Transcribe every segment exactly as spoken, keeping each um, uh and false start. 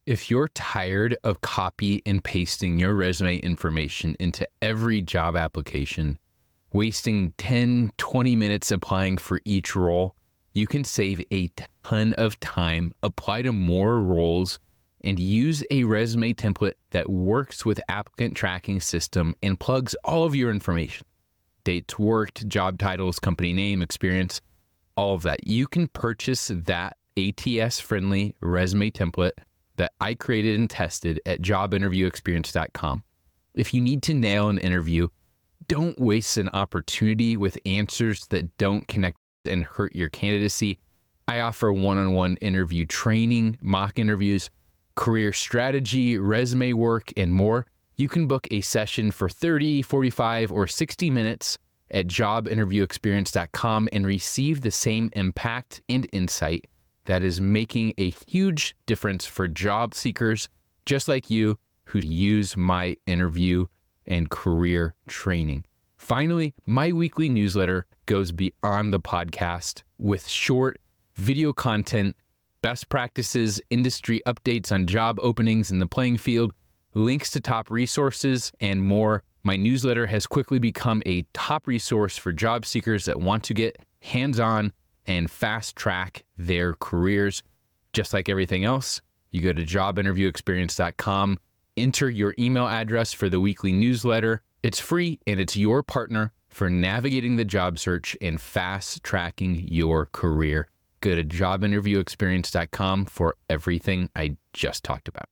If you're tired of copy and pasting your resume information into every job application, wasting ten, twenty minutes applying for each role, you can save a ton of time, apply to more roles, and use a resume template that works with applicant tracking system and plugs all of your information. Dates worked, job titles, company name, experience, all of that. You can purchase that A T S-friendly resume template that I created and tested at job interview experience dot com. If you need to nail an interview, don't waste an opportunity with answers that don't connect and hurt your candidacy. I offer one-on-one interview training, mock interviews, career strategy, resume work, and more. You can book a session for thirty, forty-five, or sixty minutes at job interview experience dot com and receive the same impact and insight that is making a huge difference for job seekers just like you who use my interview and career training. Finally, my weekly newsletter goes beyond the podcast with short video content, best practices, industry updates on job openings in the playing field, links to top resources, and more. My newsletter has quickly become a top resource for job seekers that want to get hands-on and fast track their careers. Just like everything else, you go to job interview experience dot com, enter your email address for the weekly newsletter. It's free and it's your partner for navigating the job search and fast tracking your career. Go to job interview experience dot com for everything I just talked about.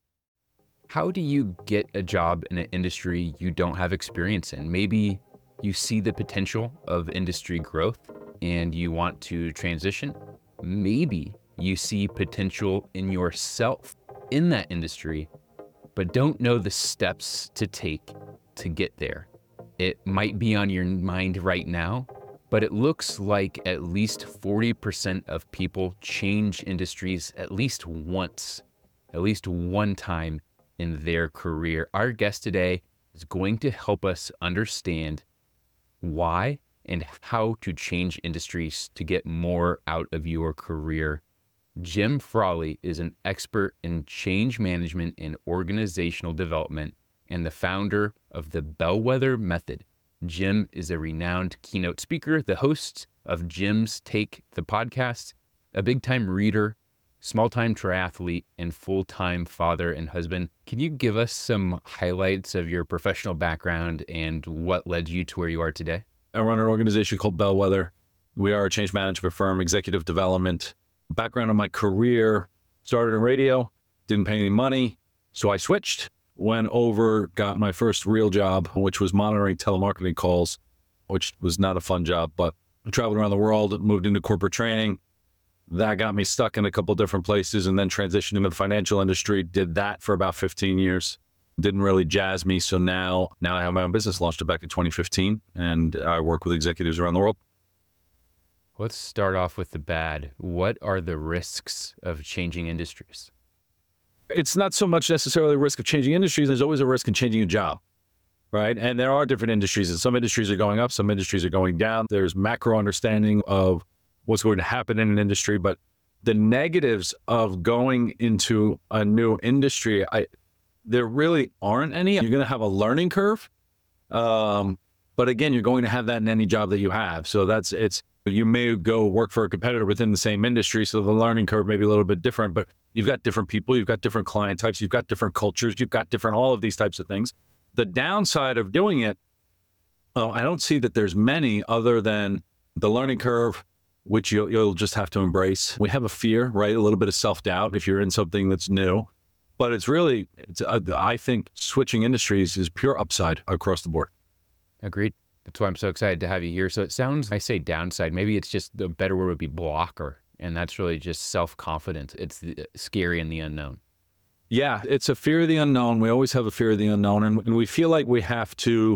How do you get a job in an industry you don't have experience in? Maybe you see the potential of industry growth and you want to transition. Maybe you see potential in yourself in that industry, but don't know the steps to take to get there. It might be on your mind right now, but it looks like at least forty percent of people change industries at least once, at least one time in their career. Our guest today is going to help us understand why and how to change industries to get more out of your career. Jim Frawley is an expert in change management and organizational development and the founder of the Bellwether Method. Jim is a renowned keynote speaker, the host of Jim's Take, the podcast, a big-time reader, small-time triathlete, and full-time father and husband. Can you give us some highlights of your professional background and what led you to where you are today? I run an organization called Bellwether. We are a change management firm, executive development. Background of my career, started in radio, didn't pay any money, so I switched, went over, got my first real job, which was monitoring telemarketing calls, which was not a fun job, but I traveled around the world, moved into corporate training. That got me stuck in a couple different places and then transitioned into the financial industry, did that for about fifteen years. Didn't really jazz me, so now, now I have my own business, launched it back in twenty fifteen, and I work with executives around the world. Let's start off with the bad. What are the risks of changing industries? It's not so much necessarily a risk of changing industries. There's always a risk in changing a job, right? And there are different industries, and some industries are going up, some industries are going down. There's macro understanding of what's going to happen in an industry, but the negatives of going into a new industry, I, there really aren't any. You're going to have a learning curve. Um, but again, you're going to have that in any job that you have. So that's, it's, you may go work for a competitor within the same industry. So the learning curve may be a little bit different, but you've got different people, you've got different client types, you've got different cultures, you've got different, all of these types of things. The downside of doing it, well, I don't see that there's many other than the learning curve, which you'll, you'll just have to embrace. We have a fear, right? A little bit of self-doubt if you're in something that's new, but it's really, it's, uh, I think switching industries is pure upside across the board. Agreed. That's why I'm so excited to have you here. So it sounds, I say downside, maybe it's just the better word would be blocker. And that's really just self-confidence. It's the, scary in the unknown. Yeah, it's a fear of the unknown. We always have a fear of the unknown. And, and we feel like we have to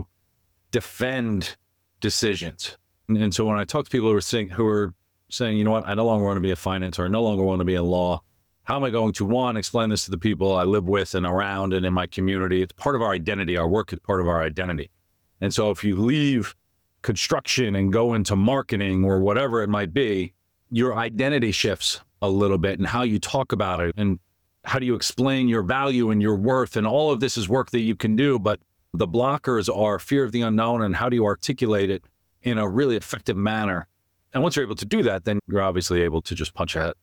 defend decisions. And, and so when I talk to people who are saying, who are saying, you know what, I no longer want to be a finance or I no longer want to be in law, how am I going to, one, explain this to the people I live with and around and in my community? It's part of our identity. Our work is part of our identity. And so if you leave construction and go into marketing or whatever it might be, your identity shifts a little bit and how you talk about it and how do you explain your value and your worth? And all of this is work that you can do, but the blockers are fear of the unknown and how do you articulate it in a really effective manner. And once you're able to do that, then you're obviously able to just punch ahead.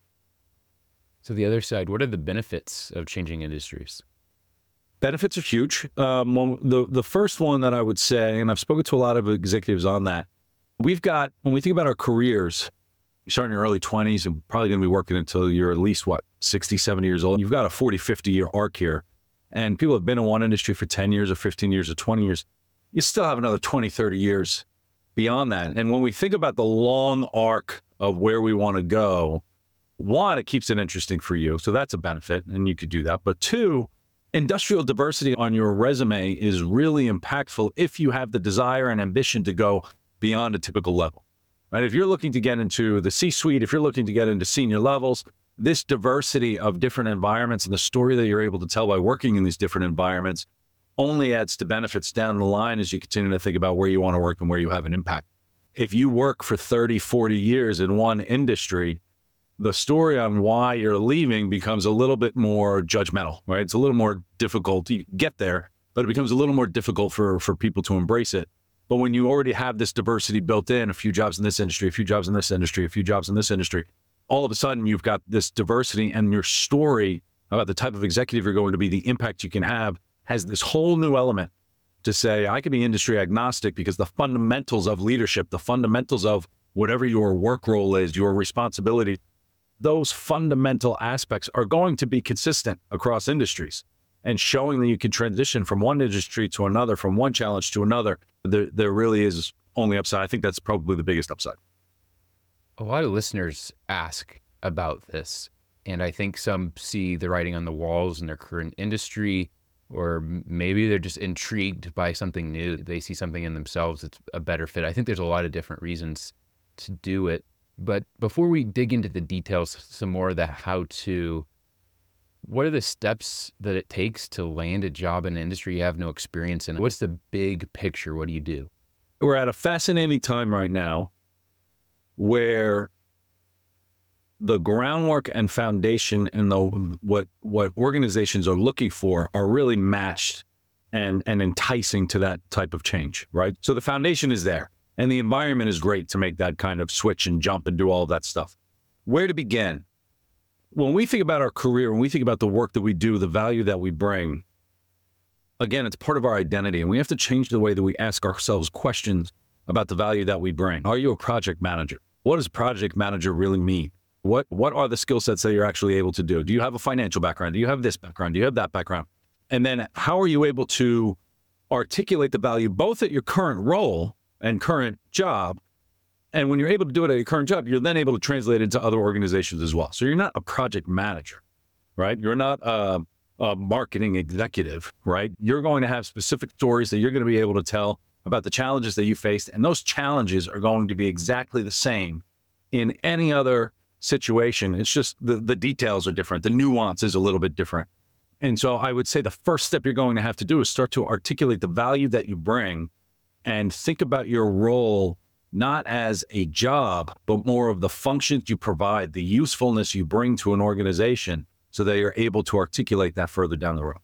So the other side, what are the benefits of changing industries? Benefits are huge. Um, well, the, the first one that I would say, and I've spoken to a lot of executives on that, we've got, when we think about our careers, you start in your early twenties and probably going to be working until you're at least, what, sixty, seventy years old. You've got a forty, fifty year arc here. And people have been in one industry for ten years or fifteen years or twenty years. You still have another twenty, thirty years beyond that. And when we think about the long arc of where we want to go, one, it keeps it interesting for you. So that's a benefit, and you could do that. But two, industrial diversity on your resume is really impactful if you have the desire and ambition to go beyond a typical level, right? If you're looking to get into the C-suite, if you're looking to get into senior levels, this diversity of different environments and the story that you're able to tell by working in these different environments only adds to benefits down the line as you continue to think about where you want to work and where you have an impact. If you work for thirty, forty years in one industry, the story on why you're leaving becomes a little bit more judgmental, right? It's a little more difficult to get there, but it becomes a little more difficult for, for people to embrace it. But when you already have this diversity built in, a few jobs in this industry, a few jobs in this industry, a few jobs in this industry, all of a sudden you've got this diversity and your story about the type of executive you're going to be, the impact you can have, has this whole new element to say, I can be industry agnostic because the fundamentals of leadership, the fundamentals of whatever your work role is, your responsibility, those fundamental aspects are going to be consistent across industries, and showing that you can transition from one industry to another, from one challenge to another, there, there really is only upside. I think that's probably the biggest upside. A lot of listeners ask about this, and I think some see the writing on the walls in their current industry, or maybe they're just intrigued by something new. They see something in themselves that's a better fit. I think there's a lot of different reasons to do it. But before we dig into the details, some more of the how-to, what are the steps that it takes to land a job in an industry you have no experience in? What's the big picture? What do you do? We're at a fascinating time right now where the groundwork and foundation and the what what organizations are looking for are really matched and and enticing to that type of change, right? So the foundation is there. And the environment is great to make that kind of switch and jump and do all of that stuff. Where to begin? When we think about our career, when we think about the work that we do, the value that we bring, again, it's part of our identity. And we have to change the way that we ask ourselves questions about the value that we bring. Are you a project manager? What does project manager really mean? What, what are the skill sets that you're actually able to do? Do you have a financial background? Do you have this background? Do you have that background? And then how are you able to articulate the value both at your current role and current job? And when you're able to do it at your current job, you're then able to translate it into other organizations as well. So you're not a project manager, right? You're not a, a marketing executive, right? You're going to have specific stories that you're going to be able to tell about the challenges that you faced. And those challenges are going to be exactly the same in any other situation. It's just the, the details are different. The nuance is a little bit different. And so I would say the first step you're going to have to do is start to articulate the value that you bring and think about your role not as a job, but more of the functions you provide, the usefulness you bring to an organization so that you're able to articulate that further down the road.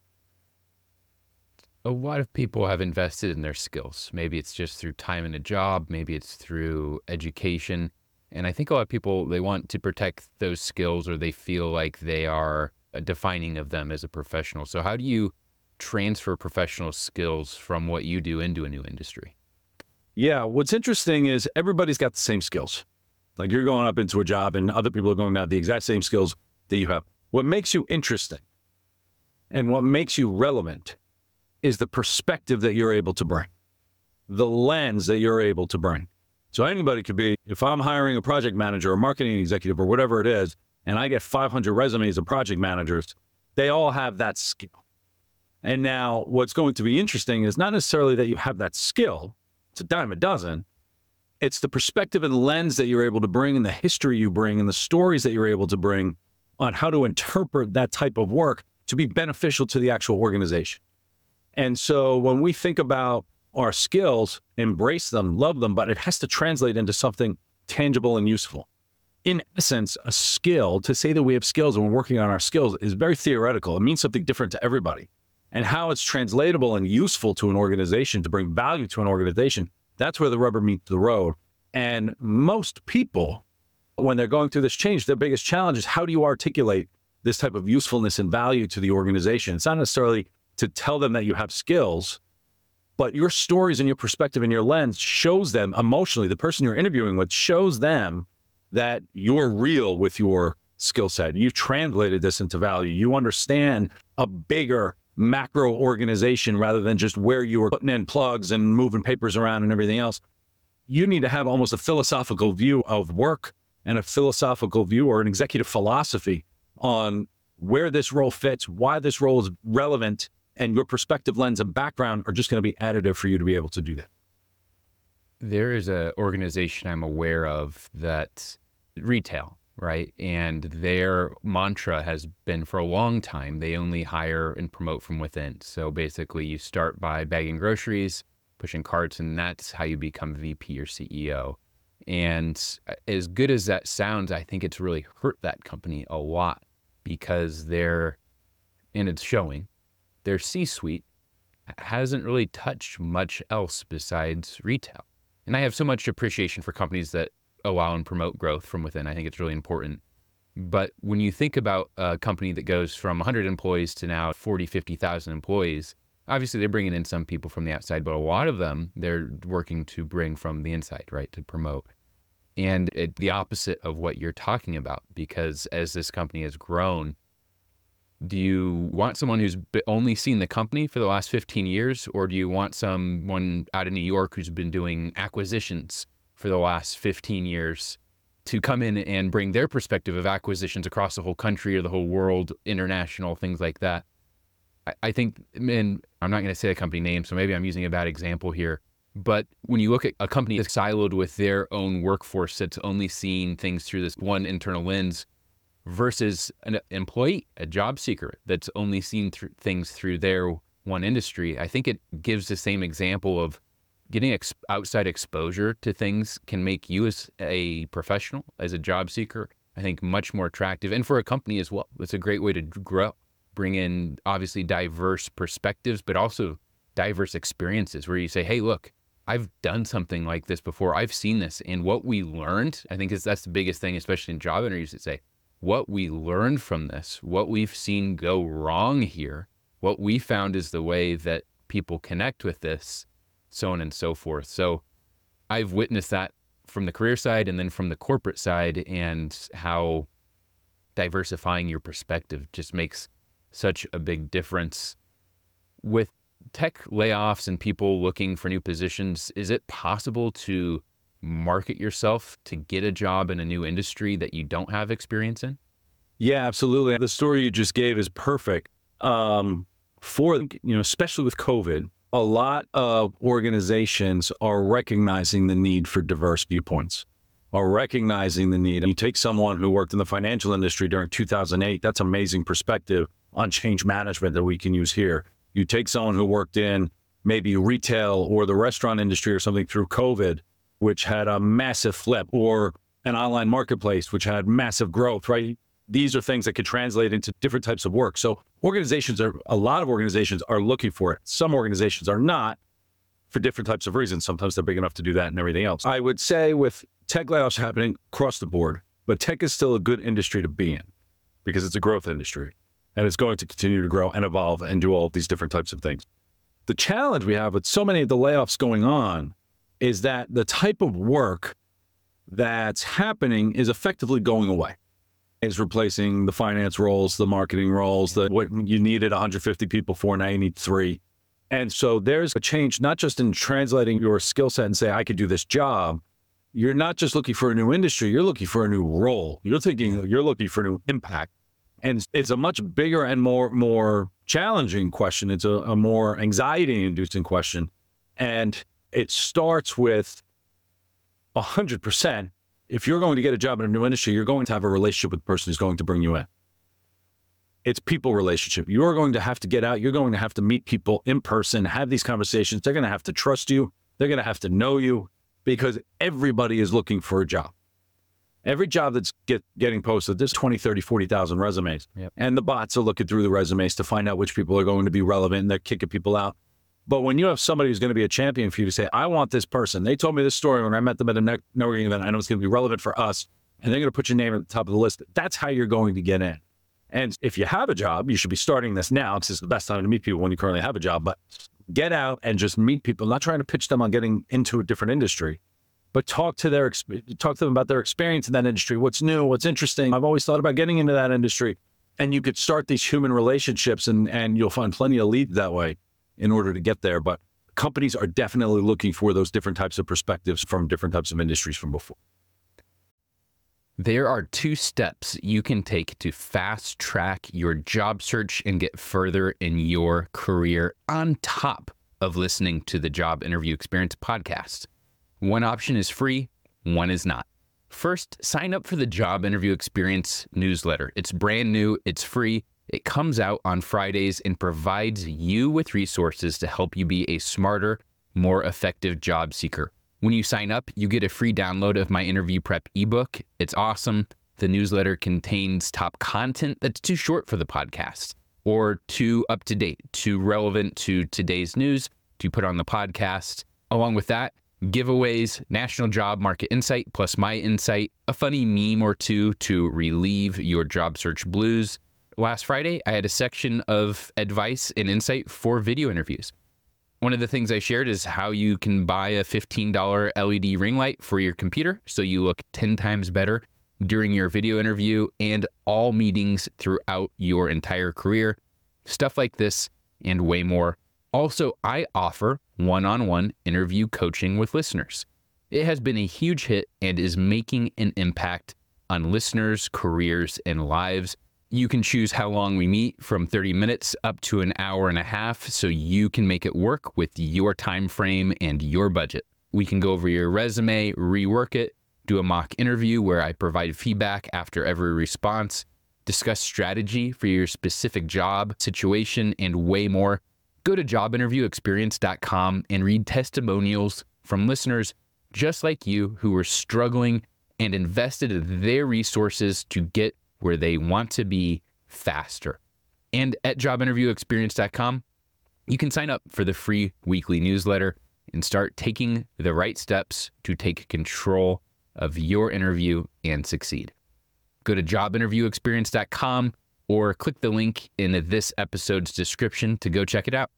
A lot of people have invested in their skills. Maybe it's just through time in a job, maybe it's through education. And I think a lot of people, they want to protect those skills, or they feel like they are defining of them as a professional. So how do you transfer professional skills from what you do into a new industry? Yeah, what's interesting is everybody's got the same skills. Like you're going up into a job and other people are going to have the exact same skills that you have. What makes you interesting and what makes you relevant is the perspective that you're able to bring, the lens that you're able to bring. So anybody could be, if I'm hiring a project manager or marketing executive or whatever it is, and I get five hundred resumes of project managers, they all have that skill. And now what's going to be interesting is not necessarily that you have that skill. It's a dime a dozen. It's the perspective and lens that you're able to bring and the history you bring and the stories that you're able to bring on how to interpret that type of work to be beneficial to the actual organization. And so when we think about our skills, embrace them, love them, but it has to translate into something tangible and useful. in essence, a skill, to say that we have skills and we're working on our skills is very theoretical. It means something different to everybody. And how it's translatable and useful to an organization to bring value to an organization, that's where the rubber meets the road. And most people, when they're going through this change, their biggest challenge is how do you articulate this type of usefulness and value to the organization? It's not necessarily to tell them that you have skills, but your stories and your perspective and your lens shows them emotionally, the person you're interviewing with shows them that you're real with your skill set. You've translated this into value. You understand a bigger macro organization rather than just where you were putting in plugs and moving papers around and everything else. You need to have almost a philosophical view of work and a philosophical view or an executive philosophy on where this role fits, why this role is relevant, and your perspective, lens, and background are just going to be additive for you to be able to do that. There is an organization I'm aware of that retail, right? And their mantra has been for a long time, they only hire and promote from within. So basically you start by bagging groceries, pushing carts, and that's how you become V P or C E O. And as good as that sounds, I think it's really hurt that company a lot because they're, and it's showing, their C-suite hasn't really touched much else besides retail. And I have so much appreciation for companies that allow and promote growth from within. I think it's really important. But when you think about a company that goes from one hundred employees to now forty, fifty thousand employees, obviously they're bringing in some people from the outside, but a lot of them, they're working to bring from the inside, right, to promote. And it, the opposite of what you're talking about, because as this company has grown, do you want someone who's only seen the company for the last fifteen years, or do you want someone out of New York who's been doing acquisitions for the last fifteen years to come in and bring their perspective of acquisitions across the whole country or the whole world, international, things like that? I, I think, and I'm not going to say a company name, so maybe I'm using a bad example here, but when you look at a company that's siloed with their own workforce that's only seeing things through this one internal lens, versus an employee, a job seeker that's only seen th- things through their one industry, I think it gives the same example of getting ex- outside exposure to things can make you as a professional, as a job seeker, I think much more attractive. And for a company as well, it's a great way to grow, bring in obviously diverse perspectives, but also diverse experiences where you say, hey, look, I've done something like this before. I've seen this. And what we learned, I think is that's the biggest thing, especially in job interviews, to say, what we learned from this, what we've seen go wrong here, what we found is the way that people connect with this, so on and so forth. So I've witnessed that from the career side and then from the corporate side, and how diversifying your perspective just makes such a big difference. With tech layoffs and people looking for new positions, is it possible to market yourself to get a job in a new industry that you don't have experience in? Yeah, absolutely. The story you just gave is perfect. Um, for, you know, especially with COVID, a lot of organizations are recognizing the need for diverse viewpoints, are recognizing the need. And you take someone who worked in the financial industry during two thousand eight, that's amazing perspective on change management that we can use here. You take someone who worked in maybe retail or the restaurant industry or something through COVID, which had a massive flip, or an online marketplace, which had massive growth, right? These are things that could translate into different types of work. So organizations are, a lot of organizations are looking for it. Some organizations are not, for different types of reasons. Sometimes they're big enough to do that and everything else. I would say with tech layoffs happening across the board, but tech is still a good industry to be in because it's a growth industry and it's going to continue to grow and evolve and do all of these different types of things. The challenge we have with so many of the layoffs going on is that the type of work that's happening is effectively going away. It's replacing the finance roles, the marketing roles, the what you needed one hundred fifty people for, now you need three. And so there's a change, not just in translating your skill set and say, I could do this job. You're not just looking for a new industry, you're looking for a new role. You're thinking, you're looking for a new impact. And it's a much bigger and more, more challenging question. It's a, a more anxiety-inducing question. And it starts with one hundred percent. If you're going to get a job in a new industry, you're going to have a relationship with the person who's going to bring you in. It's people relationship. You're going to have to get out. You're going to have to meet people in person, have these conversations. They're going to have to trust you. They're going to have to know you because everybody is looking for a job. Every job that's get, getting posted, there's twenty, thirty, forty thousand resumes. Yep. And the bots are looking through the resumes to find out which people are going to be relevant, and they're kicking people out. But when you have somebody who's going to be a champion for you to say, I want this person. They told me this story when I met them at a networking event. I know it's going to be relevant for us. And they're going to put your name at the top of the list. That's how you're going to get in. And if you have a job, you should be starting this now. It's just the best time to meet people when you currently have a job. But get out and just meet people. Not trying to pitch them on getting into a different industry, but talk to their talk to them about their experience in that industry. What's new? What's interesting? I've always thought about getting into that industry. And you could start these human relationships, and and you'll find plenty of leads that way in order to get there. But companies are definitely looking for those different types of perspectives from different types of industries from before. There are two steps you can take to fast track your job search and get further in your career on top of listening to the Job Interview Experience podcast. One option is free, one is not. First, sign up for the Job Interview Experience newsletter. It's brand new, it's free. It comes out on Fridays and provides you with resources to help you be a smarter, more effective job seeker. When you sign up, you get a free download of my interview prep ebook. It's awesome. The newsletter contains top content that's too short for the podcast, or too up to date, too relevant to today's news to put on the podcast. Along with that, giveaways, national job market insight, plus my insight, a funny meme or two to relieve your job search blues. Last Friday, I had a section of advice and insight for video interviews. One of the things I shared is how you can buy a fifteen dollars L E D ring light for your computer so you look ten times better during your video interview and all meetings throughout your entire career. Stuff like this and way more. Also, I offer one-on-one interview coaching with listeners. It has been a huge hit and is making an impact on listeners' careers and lives. You can choose how long we meet, from thirty minutes up to an hour and a half, so you can make it work with your time frame and your budget. We can go over your resume, rework it, do a mock interview where I provide feedback after every response, discuss strategy for your specific job, situation, and way more. Go to job interview experience dot com and read testimonials from listeners just like you who are struggling and invested their resources to get where they want to be faster. And at job interview experience dot com, you can sign up for the free weekly newsletter and start taking the right steps to take control of your interview and succeed. Go to job interview experience dot com or click the link in this episode's description to go check it out.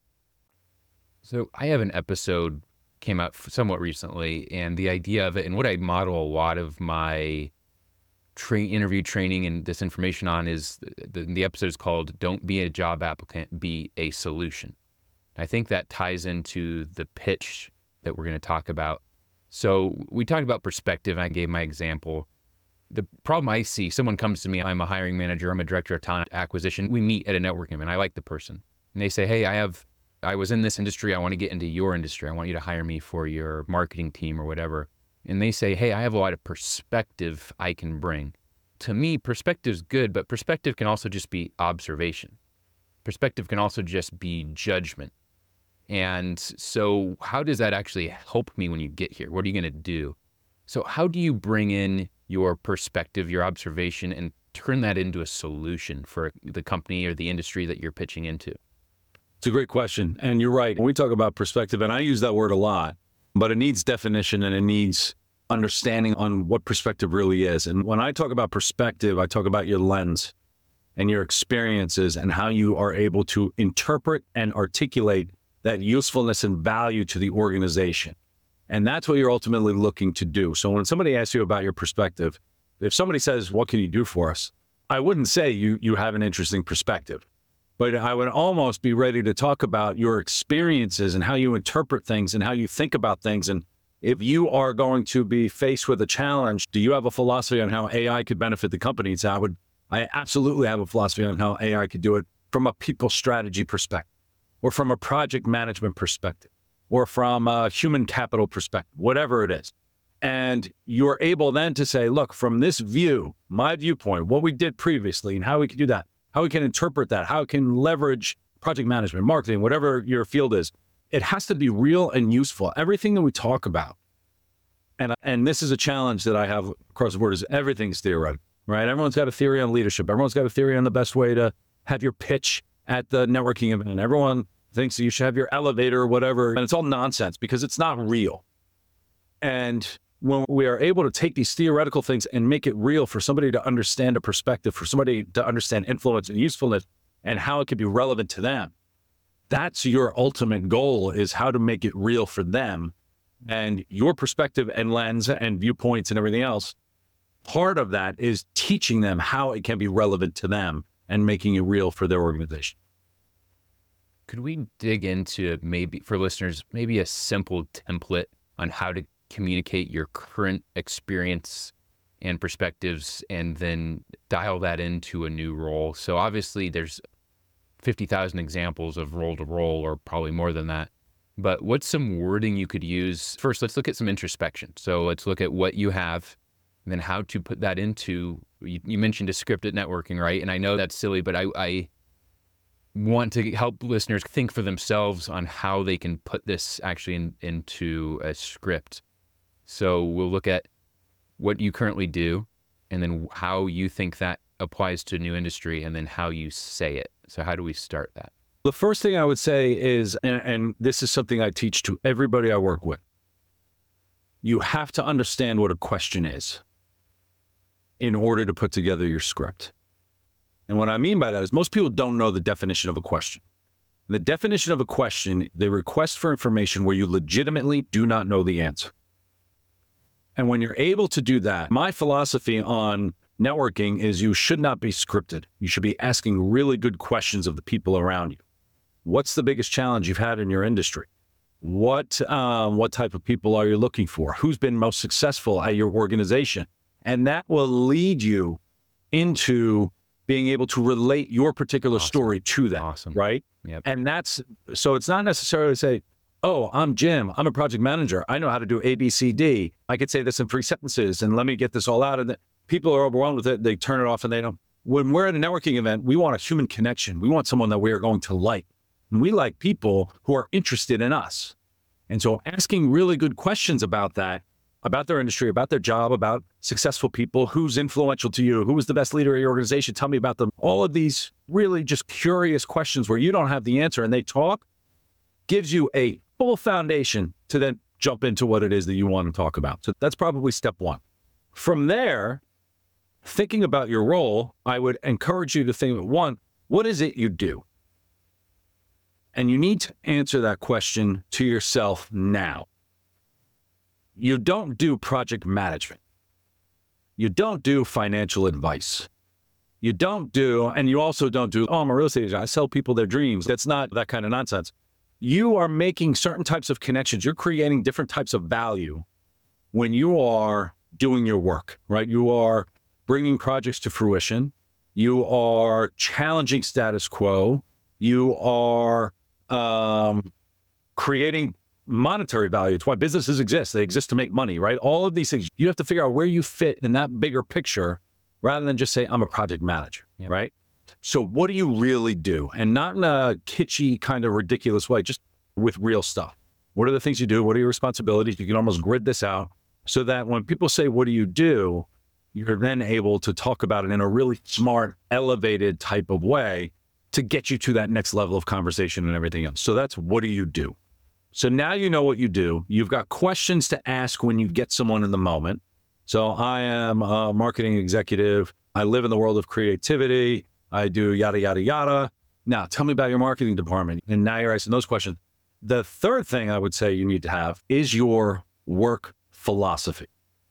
So I have an episode came out somewhat recently, and the idea of it, and what I model a lot of my Tra- interview training and this information on, is the, the episode is called Don't Be a Job Applicant, Be a Solution. I think that ties into the pitch that we're going to talk about. So we talked about perspective. I gave my example. The problem I see, someone comes to me, I'm a hiring manager, I'm a director of talent acquisition. We meet at a networking event. I like the person. And they say, hey, I have, I was in this industry. I want to get into your industry. I want you to hire me for your marketing team or whatever. And they say, hey, I have a lot of perspective I can bring. To me, perspective's good, but perspective can also just be observation. Perspective can also just be judgment. And so how does that actually help me when you get here? What are you going to do? So how do you bring in your perspective, your observation, and turn that into a solution for the company or the industry that you're pitching into? It's a great question. And you're right. When we talk about perspective, and I use that word a lot, but it needs definition and it needs understanding on what perspective really is. And when I talk about perspective, I talk about your lens and your experiences and how you are able to interpret and articulate that usefulness and value to the organization. And that's what you're ultimately looking to do. So when somebody asks you about your perspective, if somebody says, what can you do for us? I wouldn't say you you have an interesting perspective, but I would almost be ready to talk about your experiences and how you interpret things and how you think about things. And if you are going to be faced with a challenge, do you have a philosophy on how A I could benefit the company? So I would, I absolutely have a philosophy on how A I could do it from a people strategy perspective, or from a project management perspective, or from a human capital perspective, whatever it is. And you're able then to say, look, from this view, my viewpoint, what we did previously and how we can do that, how we can interpret that, how we can leverage project management, marketing, whatever your field is. It has to be real and useful. Everything that we talk about And, and this is a challenge that I have across the board is everything's theoretical, right? Everyone's got a theory on leadership. Everyone's got a theory on the best way to have your pitch at the networking event. Everyone thinks that you should have your elevator or whatever. And it's all nonsense because it's not real. And when we are able to take these theoretical things and make it real for somebody to understand a perspective, for somebody to understand influence and usefulness and how it could be relevant to them, that's your ultimate goal, is how to make it real for them and your perspective and lens and viewpoints and everything else. Part of that is teaching them how it can be relevant to them and making it real for their organization. Could we dig into, maybe for listeners, maybe a simple template on how to communicate your current experience and perspectives and then dial that into a new role? So obviously there's fifty thousand examples of role to role, or probably more than that. But what's some wording you could use? First, let's look at some introspection. So let's look at what you have and then how to put that into, you, you mentioned a scripted networking, right? And I know that's silly, but I, I want to help listeners think for themselves on how they can put this actually in, into a script. So we'll look at what you currently do and then how you think that applies to a new industry and then how you say it. So how do we start that? The first thing I would say is, and, and this is something I teach to everybody I work with, you have to understand what a question is in order to put together your script. And what I mean by that is most people don't know the definition of a question. The definition of a question, the request for information where you legitimately do not know the answer. And when you're able to do that, my philosophy on networking is you should not be scripted. You should be asking really good questions of the people around you. What's the biggest challenge you've had in your industry? What um, what type of people are you looking for? Who's been most successful at your organization? And that will lead you into being able to relate your particular Awesome. story to that, Awesome. right? Yep. And that's, so it's not necessarily to say, oh, I'm Jim, I'm a project manager, I know how to do A, B, C, D. I could say this in three sentences and let me get this all out. And then people are overwhelmed with it. They turn it off and they don't. When we're at a networking event, we want a human connection. We want someone that we are going to like. And we like people who are interested in us. And so asking really good questions about that, about their industry, about their job, about successful people, who's influential to you, who was the best leader of your organization, tell me about them. All of these really just curious questions where you don't have the answer and they talk, gives you a full foundation to then jump into what it is that you want to talk about. So that's probably step one. From there, thinking about your role, I would encourage you to think, one, what is it you do? And you need to answer that question to yourself now. You don't do project management. You don't do financial advice. You don't do, and you also don't do, oh, I'm a real estate agent, I sell people their dreams. That's not that kind of nonsense. You are making certain types of connections. You're creating different types of value when you are doing your work, right? You are bringing projects to fruition. You are challenging status quo. You are um, creating monetary value. It's why businesses exist. They exist to make money, right? All of these things, you have to figure out where you fit in that bigger picture rather than just say, I'm a project manager, yep. right? So what do you really do? And not in a kitschy kind of ridiculous way, just with real stuff. What are the things you do? What are your responsibilities? You can almost grid this out so that when people say, what do you do? You're then able to talk about it in a really smart, elevated type of way to get you to that next level of conversation and everything else. So that's what do you do? So now you know what you do. You've got questions to ask when you get someone in the moment. So I am a marketing executive. I live in the world of creativity. I do yada, yada, yada. Now tell me about your marketing department. And now you're asking those questions. The third thing I would say you need to have is your work philosophy.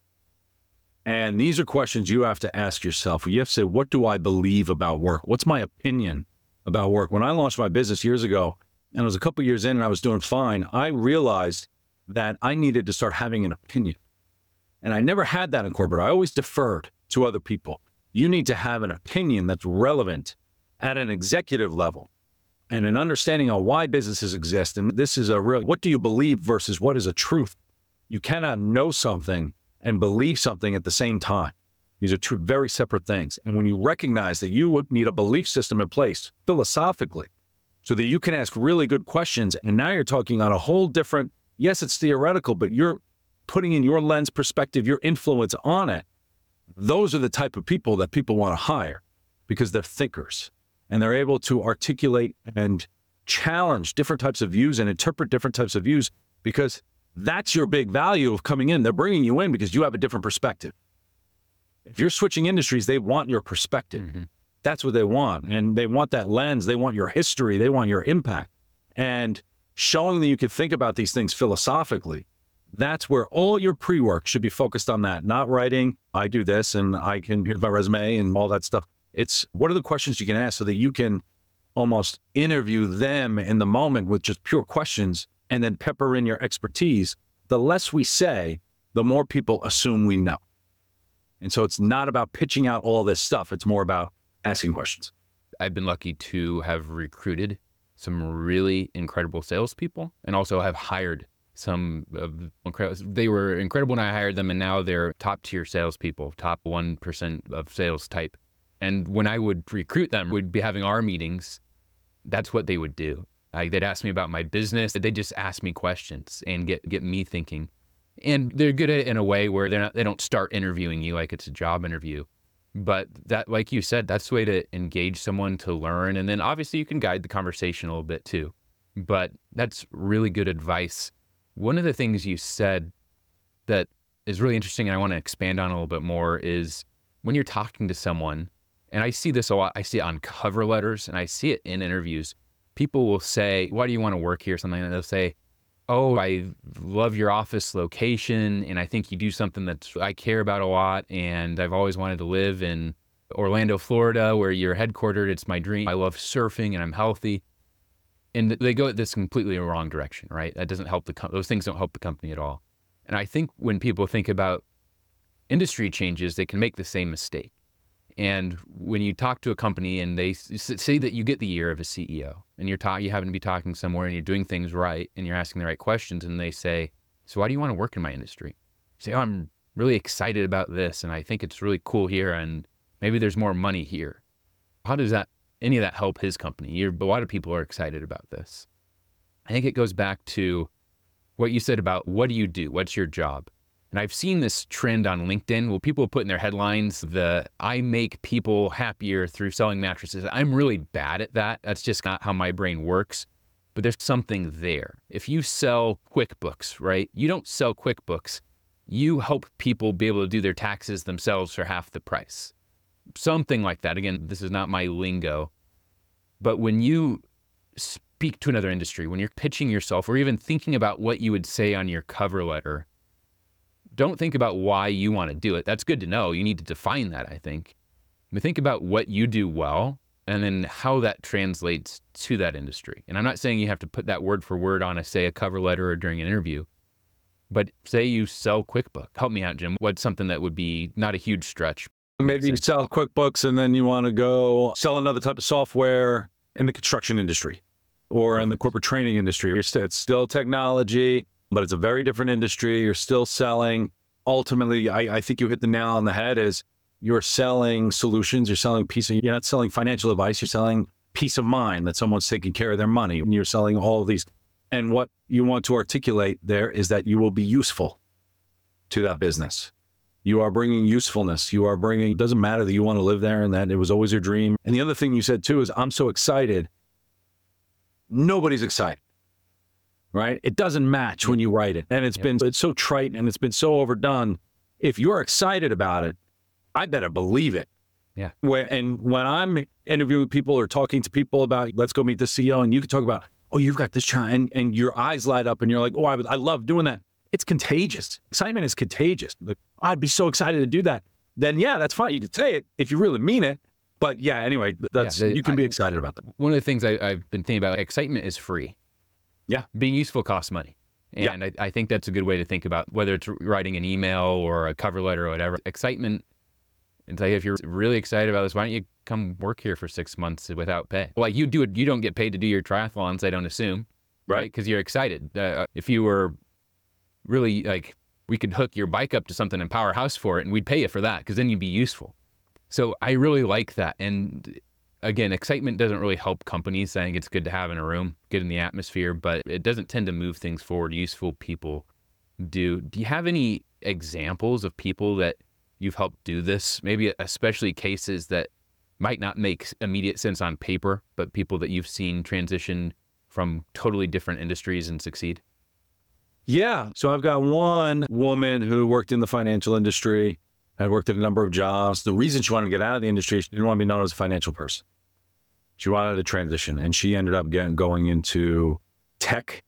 And these are questions you have to ask yourself. You have to say, what do I believe about work? What's my opinion about work? When I launched my business years ago, and it was a couple years in and I was doing fine, I realized that I needed to start having an opinion. And I never had that in corporate. I always deferred to other people. You need to have an opinion that's relevant at an executive level and an understanding on why businesses exist. And this is a real, what do you believe versus what is a truth? You cannot know something and believe something at the same time. These are two very separate things. And when you recognize that you would need a belief system in place philosophically so that you can ask really good questions, and now you're talking on a whole different, yes, it's theoretical, but you're putting in your lens perspective, your influence on it, those are the type of people that people want to hire because they're thinkers and they're able to articulate and challenge different types of views and interpret different types of views, because that's your big value of coming in. They're bringing you in because you have a different perspective. If you're switching industries, they want your perspective. Mm-hmm. That's what they want. And they want that lens. They want your history. They want your impact. And showing that you can think about these things philosophically, that's where all your pre-work should be focused on that, not writing, I do this and I can, here's my resume and all that stuff. It's what are the questions you can ask so that you can almost interview them in the moment with just pure questions and then pepper in your expertise. The less we say, the more people assume we know. And so it's not about pitching out all this stuff. It's more about asking questions. I've been lucky to have recruited some really incredible salespeople and also have hired some of incredible. They were incredible when I hired them, and now they're top tier salespeople, top one percent of sales type. And when I would recruit them, we'd be having our meetings. That's what they would do. Like, they'd ask me about my business. They just ask me questions and get get me thinking. And they're good at it in a way where they're not, they don't start interviewing you like it's a job interview. But that, like you said, that's the way to engage someone, to learn. And then obviously you can guide the conversation a little bit too. But that's really good advice. One of the things you said that is really interesting and I want to expand on a little bit more is when you're talking to someone, and I see this a lot, I see it on cover letters and I see it in interviews. People will say, why do you want to work here? Something, and they'll say, oh, I love your office location, and I think you do something that I care about a lot, and I've always wanted to live in Orlando, Florida, where you're headquartered. It's my dream. I love surfing, and I'm healthy. And they go this completely wrong direction, right? That doesn't help the com- those things don't help the company at all. And I think when people think about industry changes, they can make the same mistake. And when you talk to a company and they say that you get the year of a C E O and you're talking, you happen to be talking somewhere and you're doing things right and you're asking the right questions, and they say, so why do you want to work in my industry? You say, oh, I'm really excited about this and I think it's really cool here and maybe there's more money here. How does that, any of that help his company? You're, a lot of people are excited about this. I think it goes back to what you said about what do you do? What's your job? And I've seen this trend on LinkedIn where people put in their headlines, the I make people happier through selling mattresses. I'm really bad at that. That's just not how my brain works. But there's something there. If you sell QuickBooks, right? You don't sell QuickBooks. You help people be able to do their taxes themselves for half the price. Something like that. Again, this is not my lingo. But when you speak to another industry, when you're pitching yourself or even thinking about what you would say on your cover letter, don't think about why you want to do it. That's good to know. You need to define that, I think. But think about what you do well and then how that translates to that industry. And I'm not saying you have to put that word for word on a, say, a cover letter or during an interview. But say you sell QuickBooks. Help me out, Jim. What's something that would be not a huge stretch? Maybe you sell QuickBooks and then you want to go sell another type of software in the construction industry or in the corporate training industry. It's still technology, but it's a very different industry. You're still selling. Ultimately, I, I think you hit the nail on the head is you're selling solutions. You're selling peace of, you're not selling financial advice. You're selling peace of mind that someone's taking care of their money. And you're selling all of these. And what you want to articulate there is that you will be useful to that business. You are bringing usefulness. You are bringing, it doesn't matter that you want to live there and that it was always your dream. And the other thing you said too is, I'm so excited. Nobody's excited. Right? It doesn't match when you write it. And it's yep. been, it's so trite and it's been so overdone. If you're excited about it, I better believe it. Yeah. Where, and when I'm interviewing people or talking to people about, let's go meet the C E O, and you can talk about, oh, you've got this child, and, and your eyes light up and you're like, oh, I, I love doing that. It's contagious. Excitement is contagious. Like, I'd be so excited to do that. Then yeah, that's fine. You can say it if you really mean it. But yeah, anyway, that's, yeah, the, you can I, be excited about that. One of the things I, I've been thinking about, excitement is free. Yeah. Being useful costs money. And yeah. I, I think that's a good way to think about whether it's writing an email or a cover letter or whatever. Excitement, and say, if you're really excited about this, why don't you come work here for six months without pay? Like you do it, you don't get paid to do your triathlons, I don't assume. Right. Because right? you're excited. Uh, if you were really like, we could hook your bike up to something in Powerhouse for it and we'd pay you for that because then you'd be useful. So I really like that. And again, excitement doesn't really help companies. I think it's good to have in a room, good in the atmosphere, but it doesn't tend to move things forward. Useful people do. Do you have any examples of people that you've helped do this? Maybe especially cases that might not make immediate sense on paper, but people that you've seen transition from totally different industries and succeed? Yeah. So I've got one woman who worked in the financial industry, had worked at a number of jobs. The reason she wanted to get out of the industry, she didn't want to be known as a financial person. She wanted to transition, and she ended up getting going into tech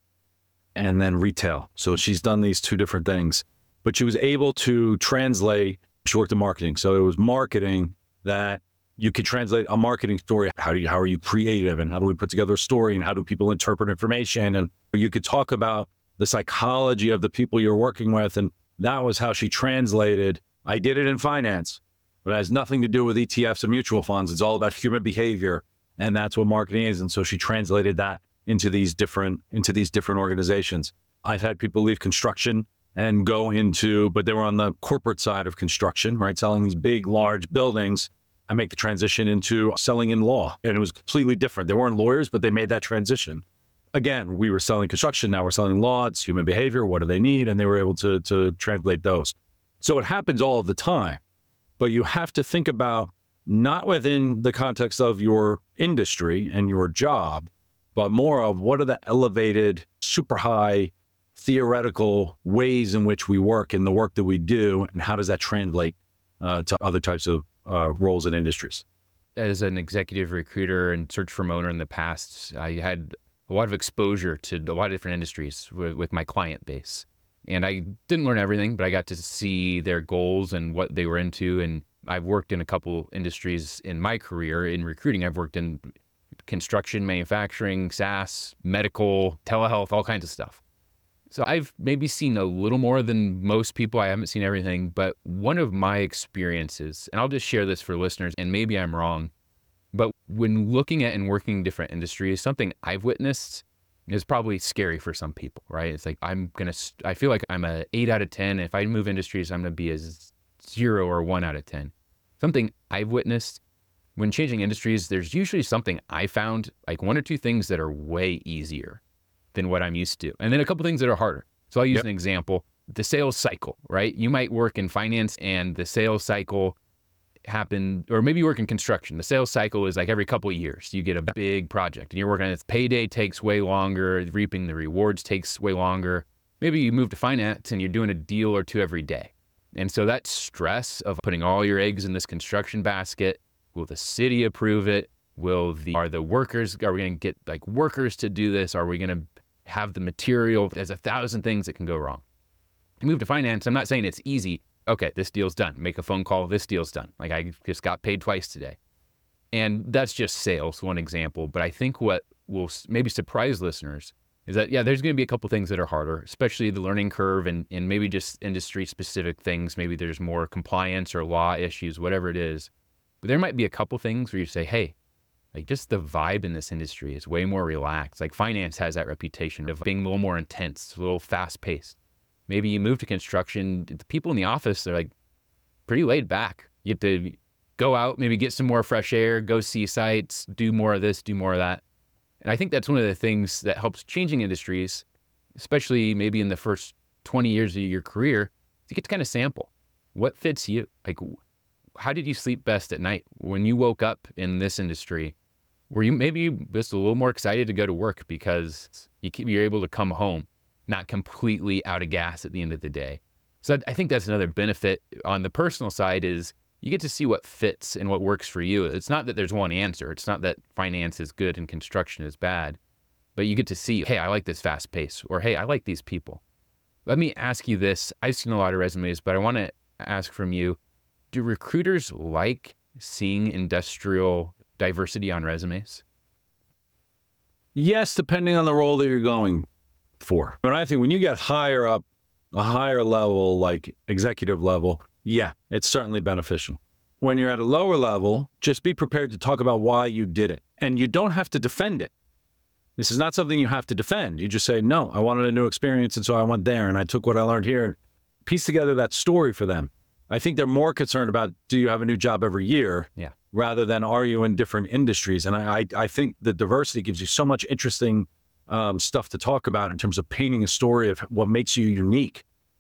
and then retail. So she's done these two different things, but she was able to translate. She worked in marketing. So it was marketing that you could translate a marketing story. How do you, how are you creative, and how do we put together a story, and how do people interpret information? And you could talk about the psychology of the people you're working with. And that was how she translated. I did it in finance, but it has nothing to do with E T Fs and mutual funds. It's all about human behavior. And that's what marketing is. And so she translated that into these different, into these different organizations. I've had people leave construction and go into, but they were on the corporate side of construction, right? Selling these big, large buildings. I make the transition into selling in law. And it was completely different. They weren't lawyers, but they made that transition. Again, we were selling construction. Now we're selling law. It's human behavior. What do they need? And they were able to, to translate those. So it happens all of the time, but you have to think about not within the context of your industry and your job, but more of what are the elevated, super high theoretical ways in which we work and the work that we do, and how does that translate uh, to other types of uh, roles and industries. As an executive recruiter and search firm owner in the past, I had a lot of exposure to a lot of different industries with, with my client base. And I didn't learn everything, but I got to see their goals and what they were into. And I've worked in a couple industries in my career in recruiting. I've worked in construction, manufacturing, SaaS, medical, telehealth, all kinds of stuff. So I've maybe seen a little more than most people. I haven't seen everything, but one of my experiences, and I'll just share this for listeners, and maybe I'm wrong, but when looking at and working in different industries, something I've witnessed is probably scary for some people, right? It's like, I'm going to, I feel like I'm a eight out of ten. If I move industries, I'm going to be a zero or one out of ten. Something I've witnessed when changing industries, there's usually something I found, like one or two things that are way easier than what I'm used to. And then a couple things that are harder. So I'll use yep. an example, the sales cycle, right? You might work in finance and the sales cycle happen, or maybe you work in construction. The sales cycle is like every couple of years, you get a big project and you're working on it. Payday takes way longer. Reaping the rewards takes way longer. Maybe you move to finance and you're doing a deal or two every day. And so that stress of putting all your eggs in this construction basket, will the city approve it? Will the, are the workers, are we going to get like workers to do this? Are we going to have the material? There's a thousand things that can go wrong. You move to finance, I'm not saying it's easy. Okay, this deal's done. Make a phone call, this deal's done. Like I just got paid twice today. And that's just sales, one example. But I think what will maybe surprise listeners is that, yeah, there's going to be a couple things that are harder, especially the learning curve and, and maybe just industry specific things. Maybe there's more compliance or law issues, whatever it is. But there might be a couple things where you say, hey, like just the vibe in this industry is way more relaxed. Like finance has that reputation of being a little more intense, a little fast paced. Maybe you move to construction, the people in the office are like pretty laid back. You have to go out, maybe get some more fresh air, go see sites, do more of this, do more of that. And I think that's one of the things that helps changing industries, especially maybe in the first twenty years of your career, to get to kind of sample what fits you. Like, how did you sleep best at night? When you woke up in this industry, were you maybe just a little more excited to go to work because you keep, you're able to come home, not completely out of gas at the end of the day? So I think that's another benefit on the personal side is you get to see what fits and what works for you. It's not that there's one answer. It's not that finance is good and construction is bad, but you get to see, hey, I like this fast pace, or hey, I like these people. Let me ask you this. I've seen a lot of resumes, but I want to ask from you, do recruiters like seeing industrial diversity on resumes? Yes, depending on the role that you're going for. But I think when you get higher up, a higher level, like executive level, yeah, it's certainly beneficial. When you're at a lower level, just be prepared to talk about why you did it. And you don't have to defend it. This is not something you have to defend. You just say, no, I wanted a new experience, and so I went there, and I took what I learned here. Piece together that story for them. I think they're more concerned about, do you have a new job every year? Yeah. Rather than, are you in different industries? And I, I, I think the diversity gives you so much interesting um, stuff to talk about in terms of painting a story of what makes you unique.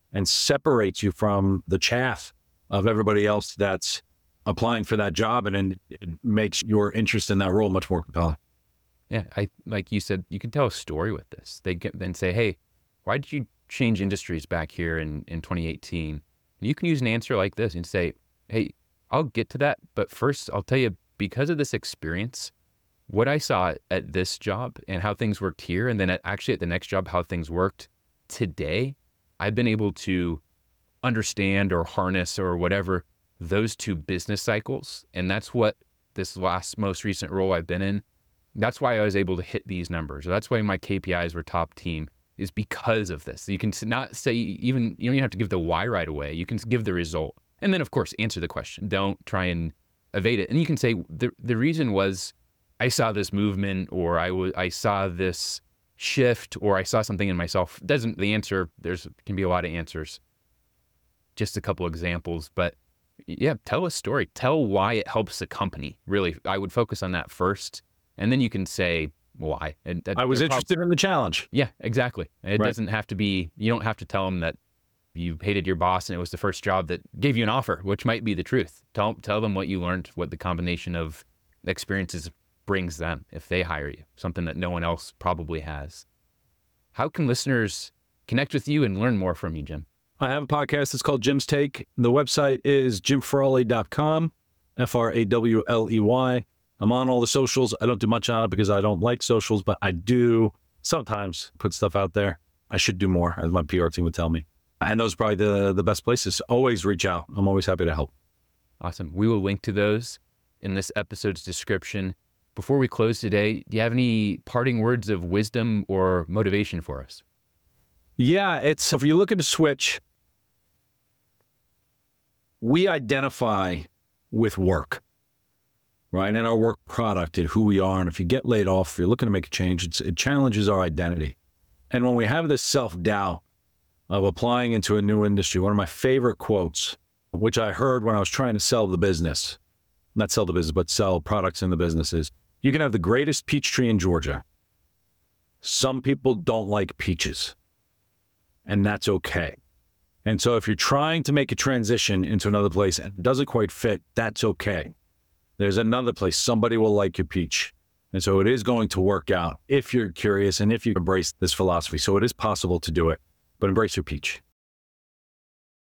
and separates you from the chaff of everybody else that's applying for that job. And then it makes your interest in that role much more compelling. Yeah. I, like you said, you can tell a story with this. They get then say, hey, why did you change industries back here in, in twenty eighteen? And you can use an answer like this and say, hey, I'll get to that. But first I'll tell you, because of this experience, what I saw at this job and how things worked here, and then at, actually at the next job, how things worked today, I've been able to understand or harness or whatever those two business cycles. And that's what this last most recent role I've been in, that's why I was able to hit these numbers. That's why my K P Is were top team, is because of this. You can not say even, you don't even have to give the why right away. You can give the result. And then of course, answer the question. Don't try and evade it. And you can say the the reason was I saw this movement, or I was I saw this shift, or I saw something in myself. Doesn't the answer, there's can be a lot of answers. Just a couple examples, but yeah, tell a story. Tell why it helps the company. Really, I would focus on that first, and then you can say why. And that, I was interested prob- in the challenge. Yeah, exactly. It Right. doesn't have to be, you don't have to tell them that you hated your boss and it was the first job that gave you an offer, which might be the truth. Tell, tell them what you learned, what the combination of experiences brings them if they hire you, something that no one else probably has. How can listeners connect with you and learn more from you, Jim? I have a podcast. It's called Jim's Take. The website is jim frawley dot com, F R A W L E Y. I'm on all the socials. I don't do much on it because I don't like socials, but I do sometimes put stuff out there. I should do more, as my P R team would tell me. And those are probably the, the best places. Always reach out. I'm always happy to help. Awesome. We will link to those in this episode's description. Before we close today, do you have any parting words of wisdom or motivation for us? Yeah, it's, if you're looking to switch, we identify with work, right? And our work product and who we are. And if you get laid off, if you're looking to make a change, it's, it challenges our identity. And when we have this self-doubt of applying into a new industry, one of my favorite quotes, which I heard when I was trying to sell the business, not sell the business, but sell products in the business, is you can have the greatest peach tree in Georgia. Some people don't like peaches, and that's okay. And so if you're trying to make a transition into another place and it doesn't quite fit, that's okay. There's another place. Somebody will like your peach. And so it is going to work out if you're curious and if you embrace this philosophy. So it is possible to do it, but embrace your peach.